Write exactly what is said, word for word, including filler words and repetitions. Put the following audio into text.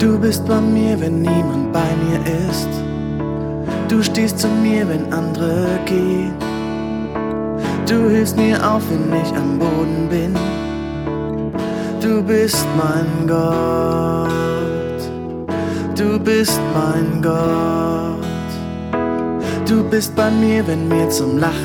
Du bist bei mir, wenn niemand bei mir ist. Du stehst zu mir, wenn andere gehen. Du hilfst mir auf, wenn ich am Boden bin. Du bist mein Gott. Du bist mein Gott. Du bist bei mir, wenn mir zum Lachen